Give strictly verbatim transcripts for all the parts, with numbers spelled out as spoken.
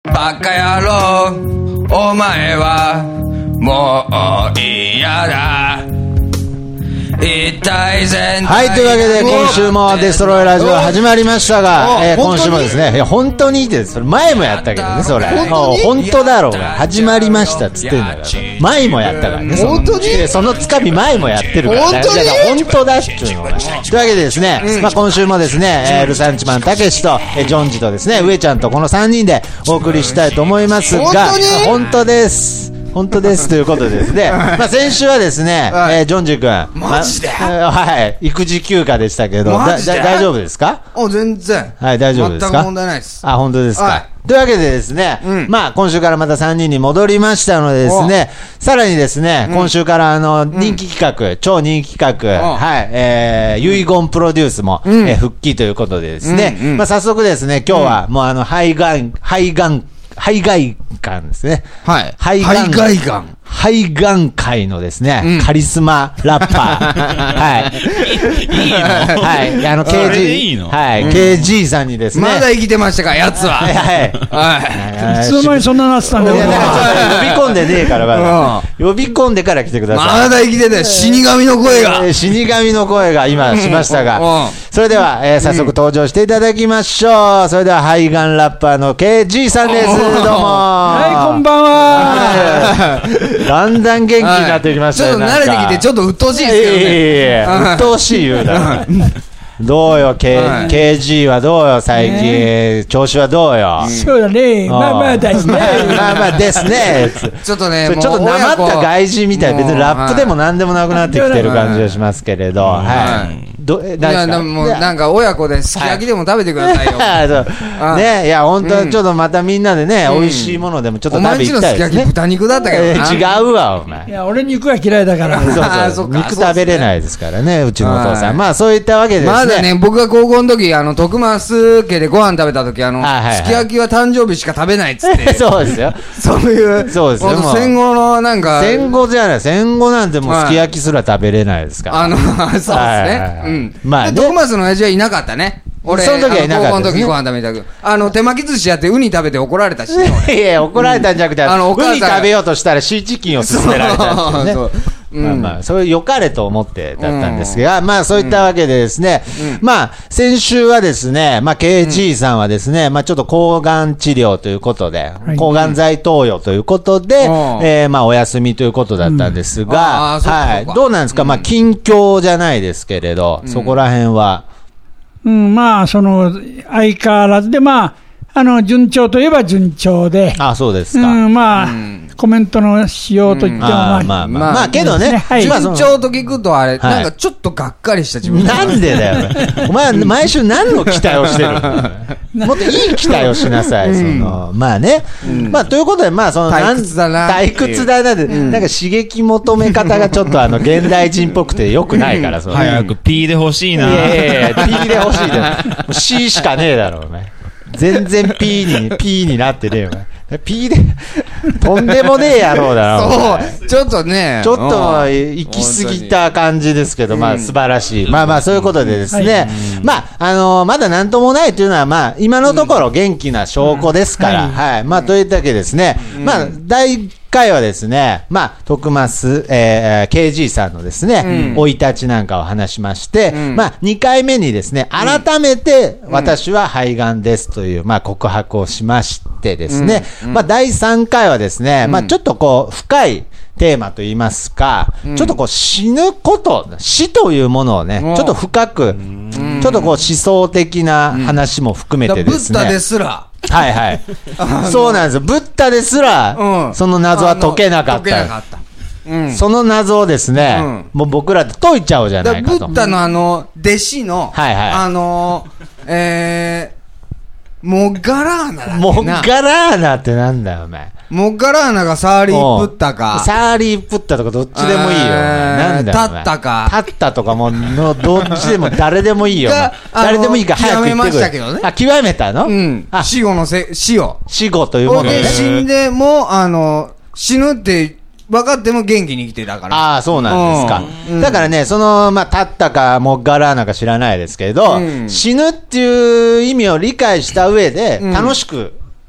バカ野郎お前はもう嫌だ一体全体。 はい、というわけで今週もデストロイラジオ始まりましたが、えー、今週もですね、いや本当にって、それ前もやったけどね、それ本当だろうが始まりましたっつってんだから、前もやったからね、 本当にそのつかみ前もやってるから、 本当に本当だっつうのが。というわけでですね、うん、まあ今週もですね、えー、ルサンチマンたけしと、えー、ジョンジとですね、上ちゃんとこのさんにんでお送りしたいと思いますが、 本当に本当です本当ですということでですね、まあ先週はですね、はい、えー、ジョンジ君マジで、 ま、はい育児休暇でしたけど、だだ大丈夫ですか？ あ、全然、 はい、大丈夫ですか？ 全く問題ないです。 あ、本当ですか？はい、というわけでですね、うん、まあ今週からまたさんにんに戻りましたのでですね、さらにですね、うん、今週からあの人気企画、うん、超人気企画、はい、えー、遺言プロデュースも、うん、えー、復帰ということでですね、うんうん、まあ早速ですね、今日はもうあの肺がん肺がん肺がんですね。 はい。 肺がん。肺がん界のですね、うん、カリスマラッパー。はい。 いいの？ はい。あの、ケージー。いいの？はい。うん、ケージー さんにですね。 まだ生きてましたか、やつは。 はい。 はい。いつの間にそんななってたんだよ。 呼び込んでねえから、まだ。呼び込んでから来てください。 まだ生きてて、死神の声が。 死神の声が今しましたが。それでは、えー、早速登場していただきましょう。それでは、肺がんラッパーの ケージー さんです。どうも。 はい、こんばんは。 だんだん元気になってきましたね。 ちょっと慣れてきて、ちょっと鬱陶しいですけどね。 いやいやいや、鬱陶しい言うな。どうよ、K、はい、ケージー はどうよ、最近、ね、調子はどうよ。 そうだね、まあまあですね。 まあまあですね。 ちょっとね、 ちょっとなまった外人みたいな、別にラップでもなんでもなくなってきてる感じがしますけれど、はい。はいどいやでもなんか親子ですき焼きでも食べてくださいよ。 はい、ねいや本当ちょっとまたみんなでね、うん、美味しいものでもちょっと食べ行きたいですね。お前んちのすき焼き豚肉だったけどな。えー、違うわお前。 いや俺肉が嫌いだから。 そうそう肉食べれないですからねうちのお父さん。まあそういったわけですね。 まだね僕が高校の時あの徳増家でご飯食べた時あのすき焼きは誕生日しか食べないっつって。 そうですよ。 そういうそうですよ。 戦後のなんか戦後じゃない戦後なんてもうすき焼きすら食べれないですから。 あのそうですね。うん。まあね。マスの親父はいなかったね。俺、 その時はいなかった、ね。 高校の時ご飯食べたけど、あの、手巻き寿司やってウニ食べて怒られたし、ね。 いやいや、怒られたんじゃなくて、うん、あの、ウニ食べようとしたらシーチキンを勧められたんですよね。そうそううん、まあまあ、それ良かれと思ってだったんですが、うん、まあそういったわけでですね、うん、まあ先週はですね、まあ ケージー さんはですね、まあちょっと抗がん治療ということで、はい、抗がん剤投与ということで、うん、えー、まあお休みということだったんですが、うん、はい、どうなんですか、まあ近況じゃないですけれど、そこら辺は。 うん、まあその相変わらずで、まああの順調といえば順調で、 あ、そうですか。 うん、まあ、うん、コメントのしようと言っても、まあ、 まあ、まあ、まあ、けどね、 はい、順調と聞くとあれ、はい、なんかちょっとがっかりした自分。 なんでだよ。お前、毎週何の期待をしてるもっといい期待をしなさい。うん、その、まあね。うん、まあ、ということで、まあ、その、 退屈だな。 退屈だなで、うん、なんか刺激求め方がちょっとあの、現代人っぽくて良くないから、その。 早く P で欲しいな。 いやいやいや、P で欲しいだろ。C しかねえだろ、お前。全然 P に、P になってねえよ。P で、とんでもねえ野郎だな。そう、ちょっとね。 ちょっと行き過ぎた感じですけど、まあ素晴らしい。まあまあそういうことでですね。まあ、あの、まだなんともないというのは、まあ、今のところ元気な証拠ですから、はい。まあ、といったわけですね。まあ、大回はですね、まあ、徳増、えー、ケージー さんのですね、生い立ちなんかを話しまして、まあ、にかいめにですね、改めて、私は肺がんですという、まあ、告白をしましてですね、まあ、だいさんかいはですね、まあ、ちょっとこう、深いテーマといいますか、ちょっとこう、死ぬこと、死というものをね、ちょっと深く、ちょっとこう、思想的な話も含めてですね。 ブッダですら。 はいはい。そうなんですよ。ブッダですら、うん、その謎は解けなかった。解けなかった。うん、その謎をですね、うん、もう僕らで解いちゃおうじゃないかと。 ブッダのあの、弟子の、 はいはい、 あの、えー、モッガラーナだっけな。 モッガラーナってなんだよ、お前。 モッガラーナがサーリープッタか。 サーリープッタとかどっちでもいいよ。なんだよ。 タッタか。 タッタとかもの、どっちでも誰でもいいよ。誰でもいいから早く言ってくれ。極めましたけどね。あ、極めたの？ うん。死後のせ、死を。 死後というもので。死んでも、あの、死ぬって分かっても元気に生きてたから。 ああ、そうなんですか。うん、だからね、その、まあ、タッタかモッガラーナか知らないですけど、うん、死ぬっていう意味を理解した上で、楽しく、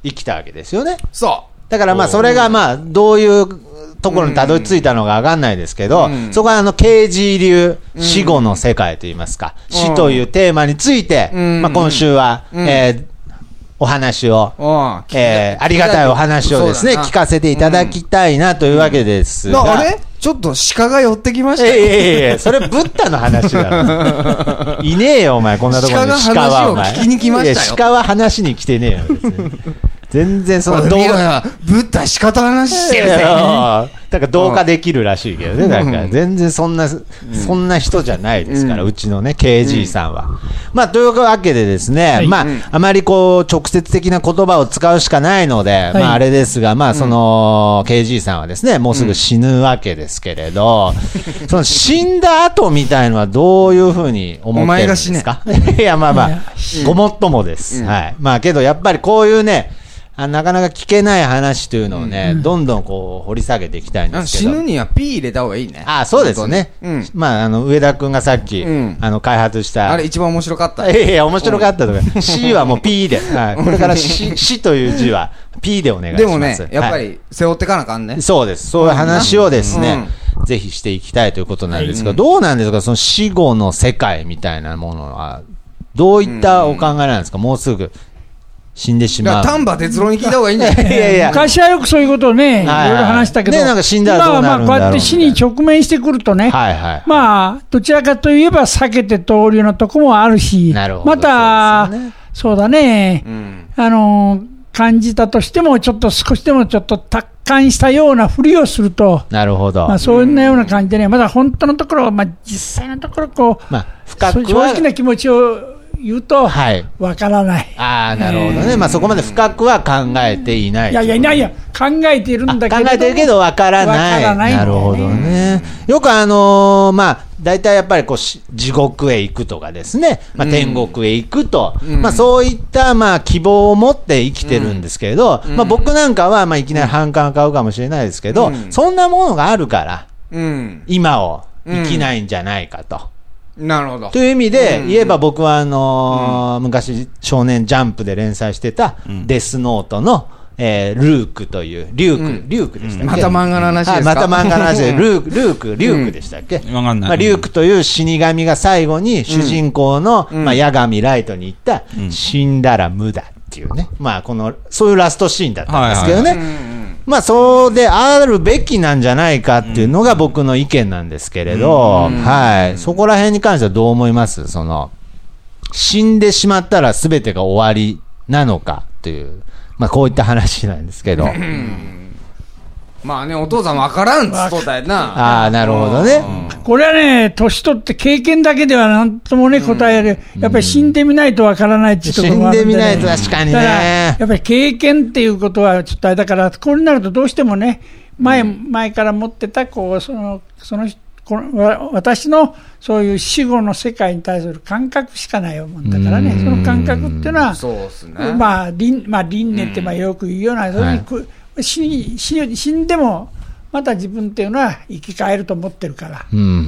生きたわけですよね。 そだからまあそれがまあどういうところにたどり着いたのかわかんないですけど、うん、そこはあのケージー流死後の世界といいますか、うん、死というテーマについて、うん、まあ今週は、うん、えーお話を、えー、ありがたいお話をですね、聞かせていただきたいなというわけですが。 うん、あれちょっと鹿が寄ってきましたよ。 いやいやいや、それブッダの話だろ。いねえよ、お前、こんなところに鹿は、お前。 鹿が話を聞きに来ましたよ。 いや、鹿は話に来てねえよ、別に。全然その動画。 ブッダ鹿と話してるぜ。 だから同化できるらしいけどね。だから全然そんな、そんな人じゃないですから、うちのね、ケージー さんは。まあ、というわけでですね、まあ、あまりこう、直接的な言葉を使うしかないので、まあ、あれですが、まあ、その、ケージー さんはですね、もうすぐ死ぬわけですけれど、その死んだ後みたいのはどういうふうに思ってるんですか？いや、まあまあ、ごもっともです。はい。まあ、けどやっぱりこういうね、あなかなか聞けない話というのをね、うん、どんどんこう掘り下げていきたいんですけど。 死ぬには P 入れた方がいいね。 ああ、そうですね。うん、まあ、あの、上田くんがさっき、うん、あの、開発した。 あれ一番面白かった。 いやいや、面白かったとか。うん、C はもう P で。はい。これから死、死という字は P でお願いします。でもね、 やっぱり背負ってかなあかんね、はい。そうです。そういう話をですね、うん、ぜひしていきたいということなんですが、はい、どうなんですか、その死後の世界みたいなものは、どういったお考えなんですか、うん、もうすぐ。死んでしまう。 丹波哲郎に聞いた方がいいんじゃない？いやいや昔はよくそういうことをね、いろいろ話したけど、 ね、なんか死んだらどうなるんだろうみたいな。今はまあこうやって死に直面してくるとね、はいはい、まあどちらかといえば避けて通るようなとこもあるし、なるほど、また そうですね、そうだね、うん、あの感じたとしてもちょっと少しでもちょっと達観したようなふりをすると、 なるほど、 まあ、そんなような感じでね、まだ本当のところ、まあ、実際のところこう、まあ、深くは正直な気持ちを言うと、わからない。 ああ、なるほどね。まあそこまで深くは考えていない。 いやいやいやいや、考えているんだけど。 考えてるけどわからない。わからない。なるほどね。よくあのー、まあ、大体やっぱりこう、地獄へ行くとかですね、まあ天国へ行くと、うん、まあそういったまあ希望を持って生きてるんですけれど、うん、まあ僕なんかはまあいきなり反感買うかもしれないですけど、うん、そんなものがあるから、うん、今を生きないんじゃないかと。 なるほど。 という意味で言えば僕はあのーうん、昔少年ジャンプで連載してたデスノートの、えー、ルークという、リューク、うん、リュークでしたっけ、 また漫画の話ですか、 また漫画の話で、ルーク、ルーク、リュークでしたっけ、 うん、わかんない。 まあ、リュークという死神が最後に主人公の、うん、まあ、八神ライトに言った、うん、死んだら無だっていうね。まあ、この、そういうラストシーンだったんですけどね。はいはいはい、まあ、そうであるべきなんじゃないかっていうのが僕の意見なんですけれど、うん、はい。そこら辺に関してはどう思います？その、死んでしまったら全てが終わりなのかという、まあ、こういった話なんですけど。 まあね、お父さん分からんっつっとったやな。 ああ、なるほどね。 これはね、年取って経験だけではなんともね、答える。やっぱり死んでみないと分からないっていうところもあるんで、ね、 死んでみないと確かにね。 やっぱり経験っていうことはちょっとあれだから、こうなるとどうしてもね、前、うん、前から持ってた、こう、その、その、この私のそういう死後の世界に対する感覚しかないもんだからね、その感覚っていうのは、 そうですね。 まあ、輪、まあ、輪廻ってまあよく言うような、そういうふうに、死, 死, 死んでもまた自分っていうのは生き返ると思ってるから、うんうんうん、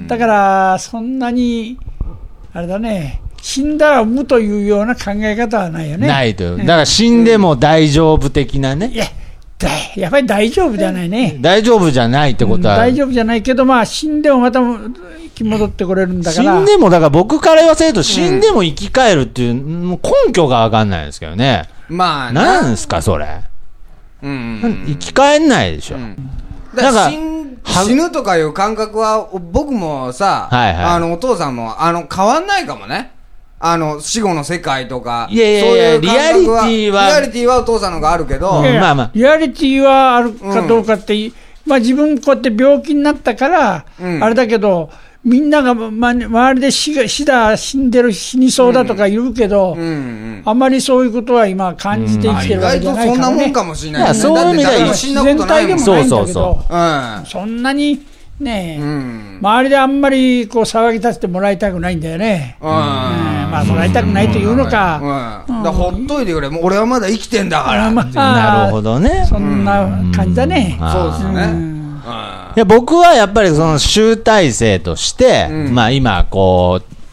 だからそんなにあれだね、死んだら産むというような考え方はないよね。 ないと。だから死んでも大丈夫的なね、うん、いややっぱり大丈夫じゃないね。 大丈夫じゃないってことは、うん、 大丈夫じゃないけど、まあ死んでもまた生き戻ってこれるんだから。 死んでも、だから僕から言わせると死んでも生き返るっていう、うん、もう根拠が分かんないですけどね。まあなんですかそれ、うん、生き返んないでしょ、うん、 だから死ぬとかいう感覚は僕もさ、はいはい、あのお父さんもあの変わんないかもね。あの死後の世界とか、 いやいやいや、そういうリアリティはリアリティはお父さんのがあるけど、 いやいや、まあまあ、リアリティはあるかどうかって、うん、まあ自分こうやって病気になったから、うん、あれだけどみんなが、ま、周りで死が死だ死んでる死にそうだとか言うけど、うんうんうん、あんまりそういうことは今感じて生きてるわけじゃないからね。 意外とそんなもんかもしれない、ね。いやそういう意味では自然体でもないんだけど、そうそうそう、 うん、 そんなにねえ、うん、周りであんまりこう騒ぎ立ててもらいたくないんだよね。うん、うん、まあもらいたくないというのか、 うんうん、だからほっといてくれ、もう俺はまだ生きてんだから。 まあ、なるほどね。 そんな感じだね。 うん、そうですね。うん、 いや僕はやっぱりその集大成として、うん、まあ今こう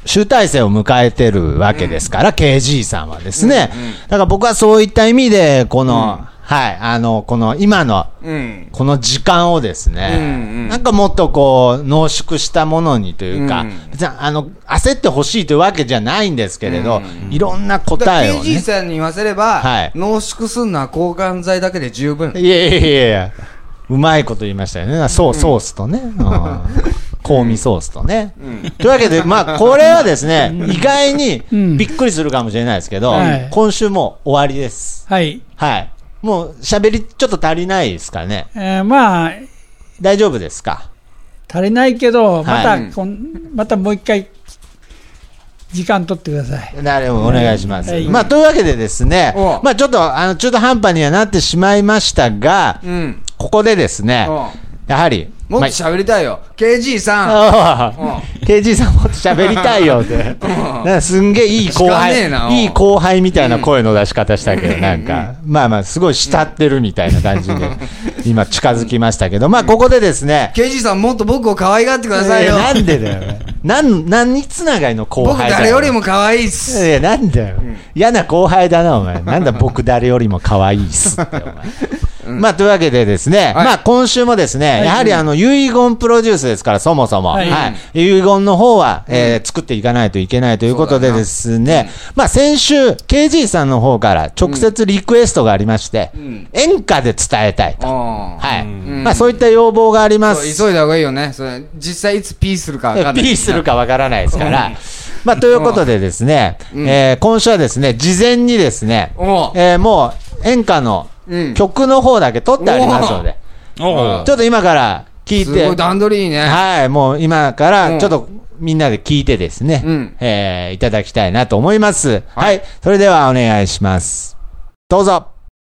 集大成を迎えてるわけですから、うん、ケージー さんはですね、うんうん、だから僕はそういった意味でこの、うん、はい、あのこの今の、うん、この時間をですね、うんうん、なんかもっとこう濃縮したものにというか、うん、別にあの焦ってほしいというわけじゃないんですけれど、うん、いろんな答えをね、 ケージー さんに言わせれば、はい、濃縮すんのは抗がん剤だけで十分。 いやいやいやいや、うまいこと言いましたよね。ソー、ソースとね、うん、香味ソースとね、うん、というわけで、まあこれはですね、意外にびっくりするかもしれないですけど、うん、はい、今週も終わりです。はい、はい、もう喋りちょっと足りないですかね。 えー、まあ大丈夫ですか。 足りないけど、また、はい、こんまたもう一回時間取ってください。 なるほど、お願いします。はい、まあというわけでですね、まあちょっとあの中途半端にはなってしまいましたが、うん、ここでですね、やはりもっと喋りたいよ、ケージー さん。 ケージー さんもっと喋りたいよって。なんかすんげえいい後輩、いい後輩みたいな声の出し方したけど、なんか、まあまあ、すごい慕ってるみたいな感じで、今近づきましたけど、まあここでですね。 ケージー さんもっと僕を可愛がってくださいよ。 なんでだよ。なん、何つながりの後輩だよ。 僕誰よりも可愛いっす。 いや、なんだよ。嫌な後輩だな、お前。なんだ僕誰よりも可愛いっすって、お前。うん、まあ、というわけでですね、はい、まあ、今週もですね、はい、やはりあの、遺言プロデュースですから、そもそも。はい。はい、遺言の方は、えー、作っていかないといけないということでですね、うん、まあ、先週、ケージー さんの方から直接リクエストがありまして、うん、演歌で伝えたいと。はい。うん、まあ、そういった要望があります。 急いだ方がいいよね。それ、実際いつピーするかわからない。 ピーするかわからないですから。まあ、ということでですね、うん、えー、今週はですね、事前にですね、えー、もう、演歌の、うん、曲の方だけ撮ってありますので、ちょっと今から聞いて、すごい段取りいいね。 はい、もう今からちょっとみんなで聞いてですね、うん、えー、いただきたいなと思います。はい、はい、それではお願いします。どうぞ。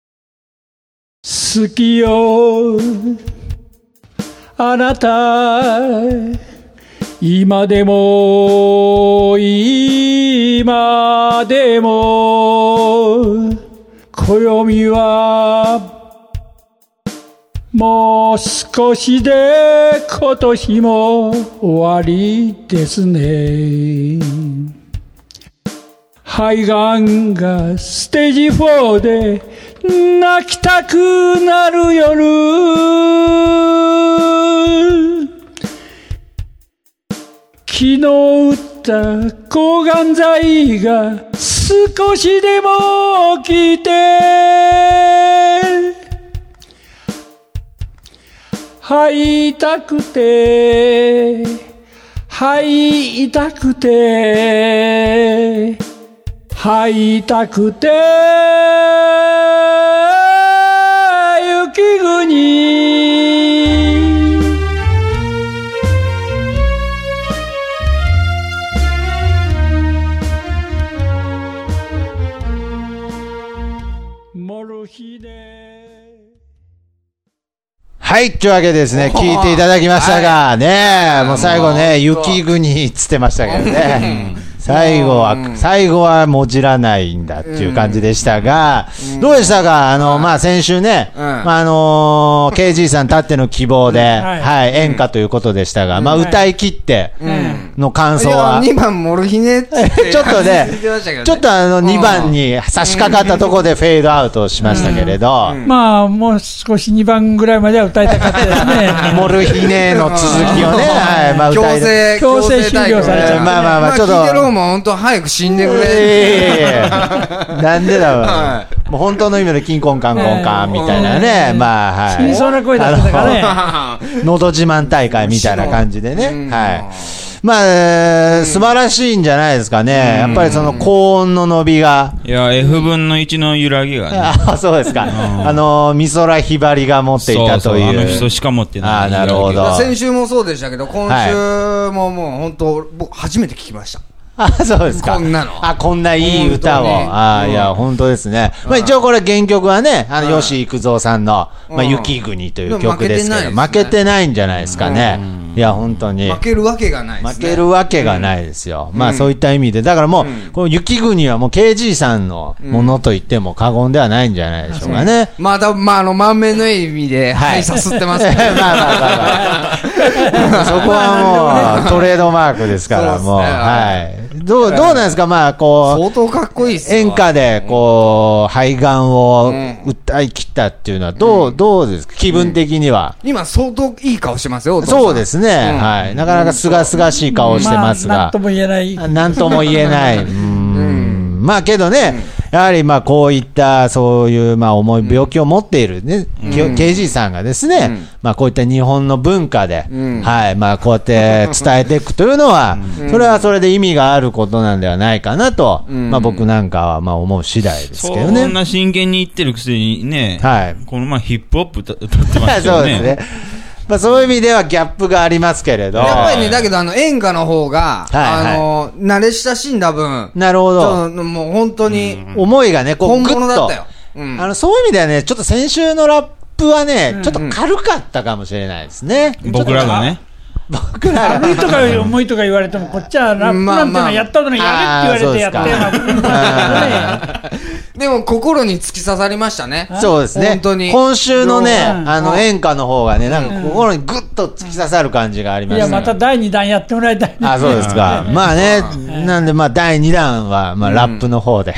好きよ、あなた、今でも、今でも、暦はもう少しで今年も終わりですね。肺がんがステージフォーで泣きたくなる夜、昨日打った抗がん剤が少しでも効いて、吐いたくて吐いたくて吐いたくて雪国、 はい、というわけでですね、聞いていただきましたが、ね、もう最後ね、雪国っつってましたけどね。最後は、最後はもじらないんだっていう感じでしたが、どうでしたか？あの、まあ、先週ね、まあ、あの、ケージー さんたっての希望で、はい、演歌ということでしたが、まあ、歌い切っての感想は。 にばんモルヒネってちょっとね、ちょっとあの、にばんに差し掛かったところでフェードアウトしましたけれど。 まあ、もう少しにばんぐらいまでは歌いたかったですね。 モルヒネの続きをね、はい、まあ、 歌い強制、強制終了されちゃう。 まあまあまあ、ちょっと。 もう本当早く死んでくれ。 えー、なんでだろう、はい、もう本当の意味でキンコンカンコンカンみたいなね、まあ、はい。 死にそうな声だったからね。のど自慢大会みたいな感じでね。はい。まあ、えー、素晴らしいんじゃないですかね。やっぱりその高音の伸びが。 いや、エフぶんのいちの揺らぎがね。 あ、そうですか。あの、美空ひばりが持っていたという。 そうそう、あの人しか持ってない。 あ、なるほど。 先週もそうでしたけど、今週ももう本当、僕初めて聞きました。 あ、そうですか。 こんなの。 あ、こんないい歌を。あ、いや、本当ですね。まあ一応これ原曲はね、あの、吉幾三さんの、まあ、雪国という曲ですけど、負けてないんじゃないですかね。いや、本当に。 負けるわけがないですね。 負けるわけがないですよ。まあそういった意味で。だからもう、この雪国はもう ケージー さんのものと言っても過言ではないんじゃないでしょうかね。 まあ、まあ、あの、満面の意味で、はい、さすってますけど。まあまあまあまあ。 こはもうトレードマークですから、もう、はい。どう、どうなんですか、まあ、こう、 相当かっこいいっすよ。 演歌で、こう、肺がんを歌い切ったっていうのは、どう、どうですか、気分的には。 今、相当いい顔してますよ、 そうですね、はい。なかなかすがすがしい顔してますが。 なんとも言えない。 なんとも言えない。うん。まあ、けどね、やはりまあこういったそういうまあ重い病気を持っているね、うん、ケージー さんがですね、うん、まあこういった日本の文化で、うん、はいまあこうやって伝えていくというのは、うん、それはそれで意味があることなんではないかなと、うん、まあ僕なんかはまあ思う次第ですけどね。 そんな真剣に言ってるくせにね、 はい、 このまあヒップホップ歌ってましたよね。 そうですね。まあ、そういう意味ではギャップがありますけれど。 やっぱりね、だけどあの演歌の方が、はいはい、あの、慣れ親しんだ分。 なるほど。 もう本当に。 思いがね、こう、 本物だったよ。 うん、あの、そういう意味ではね、ちょっと先週のラップはね、うん、ちょっと軽かったかもしれないですね。 うん、僕らがね。 僕ら軽いとか重いとか言われても、こっちはラップなんてのはやったことない、やれって言われてやったような。 でも心に突き刺さりましたね。 そうですね。 本当に。 今週のね、あの演歌の方がね、なんか心にグッと突き刺さる感じがありました。 いや、まただいにだんやってもらいたい。 あ、そうですか。まあね、なんでまあだいにだんは、まあラップの方で、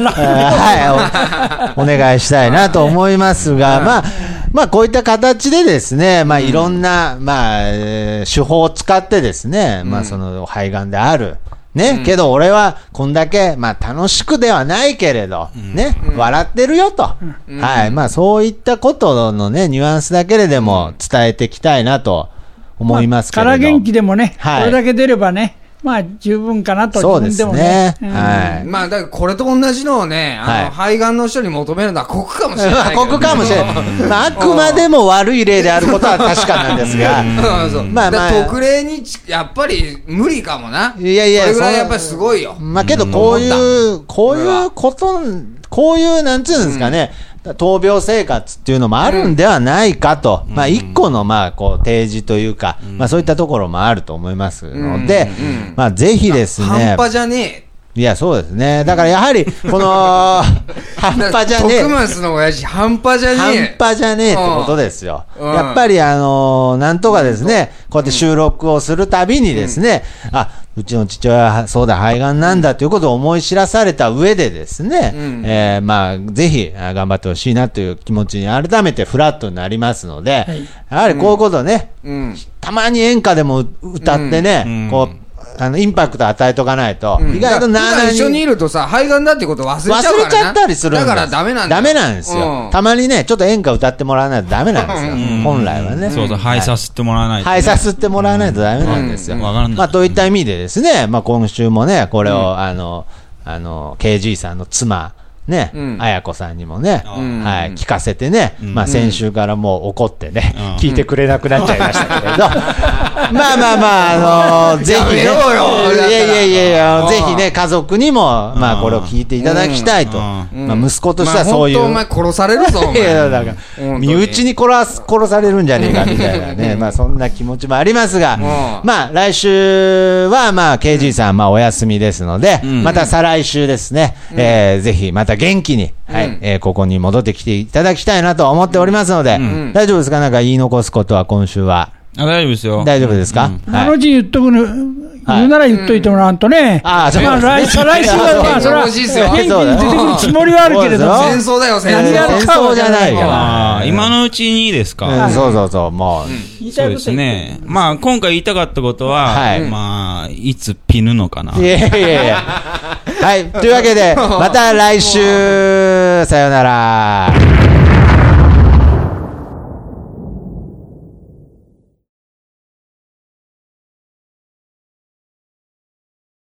はい、お願いしたいなと思いますが、まあ、まあこういった形でですね、まあいろんな、まあ、手法を使ってですね、まあその肺がんである。ね、うん、けど俺はこんだけ、まあ楽しくではないけれど、うん、ね、うん、笑ってるよと、うん、はい、まあそういったことのね、ニュアンスだけれでも伝えていきたいなと思いますけれど。 まあ、から元気でもね、はい、これだけ出ればね、まあ十分かなとそうですね。 うん、 はい。まあだからこれと同じのをね、あの、はい、肺がんの人に求めるのは酷かもしれない、ね。 酷かもしれない。まああくまでも悪い例であることは確かなんですが、 そうまあまあ特例にやっぱり無理かもな。 いやいや、 それぐらいやっぱりすごいよ。 まあけどこういう、うん、こういうこと、こういうなんつうんですかね。うん闘病生活っていうのもあるんではないかと、うん、まあ一個のまあこう提示というか、うん、まあそういったところもあると思いますので、うんうん、まあぜひですね。 半端じゃねえ。 いや、そうですね。だからやはり、この、半端じゃねえ。 徳松の親父、半端じゃねえ。半端じゃねえってことですよ。うん、やっぱり、あのー、なんとかですね、こうやって収録をするたびにですね、うん、あ、うちの父親はそうだ、肺がんなんだということを思い知らされた上でですね、うん、えー、まあ、ぜひ、頑張ってほしいなという気持ちに改めてフラットになりますので、はい、やはりこういうことね、うん、たまに演歌でも歌ってね、うん、こう、あのインパクト与えとかないと、うん、意外となあなあに一緒にいるとさ、肺がんだってこと忘れちゃうからな。 忘れちゃったりするんです。 だからダメなんだ。 ダメなんですよ、うん。たまにね、ちょっと演歌歌ってもらわないとダメなんですよ。うん、本来はね。 そうそう、肺さすってもらわないと、 ね。肺さすってもらわないとダメなんですよ。 うんうん、まあ、といった意味でですね、まあ今週もね、これを、うん、あの、あの、ケージー さんの妻、ね、うん、綾子さんにもね、うん、はい、聞かせてね、うん、まあ先週からもう怒ってね、うん、聞いてくれなくなっちゃいましたけれど、うん、まあまあまあ、あのー、ぜひね、いやいやいやいや、ぜひね、家族にも、まあこれを聞いていただきたいと、まあ息子としてはそういう。 まあ、本当お前殺されるぞ、お前。いや、 だから、身内に殺す、殺されるんじゃねえかみたいなね、まあそんな気持ちもありますが、まあ来週はまあ ケージー さん、まあお休みですので、また再来週ですね、えー、ぜひまた元気に、はい、うん、えー、ここに戻ってきていただきたいなと思っておりますので、うん、大丈夫ですか？なんか言い残すことは今週は。 あ、大丈夫ですよ。 大丈夫ですか？ うん、はい、あの字言っとくの、言うなら言っといてもらわんとね。うん、ああ、そうですね。まあ、来週は、まあ、それは、元気に出てくるつもりはあるけれども。 戦争だよ、戦争。 戦争じゃないから。 ああ、今のうちにいいですか？ うん、そうそうそう、もう。 うん、 そうですね。まあ、今回言いたかったことは、はい、まあ、いつピヌのかな。 いやいやいや。はい。というわけで、また来週、さよなら。